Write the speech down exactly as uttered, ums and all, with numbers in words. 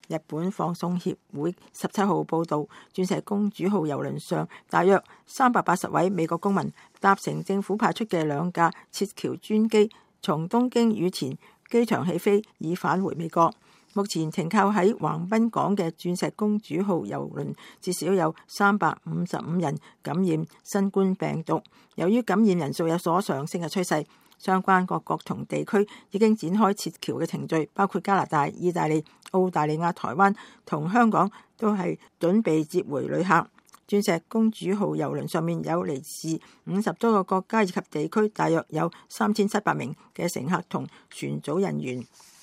日本放送協會十七號報道，鑽石公主號郵輪上大約三百八十位美國公民搭乘政府派出嘅兩架撤僑專機，從東京羽田機場起飛，以返回美國。目前停靠喺橫濱港嘅鑽石公主號郵輪至少有三百五十五人感染新冠病毒。由於感染人數有所上升嘅趨勢，相關各國同地區已經展開撤僑嘅程序，包括加拿大、意大利、澳大利亞、台灣同香港都係準備接回旅客。鑽石公主號郵輪上面有嚟自五十多個國家以及地區，大約有三千七百名嘅乘客同船組人員。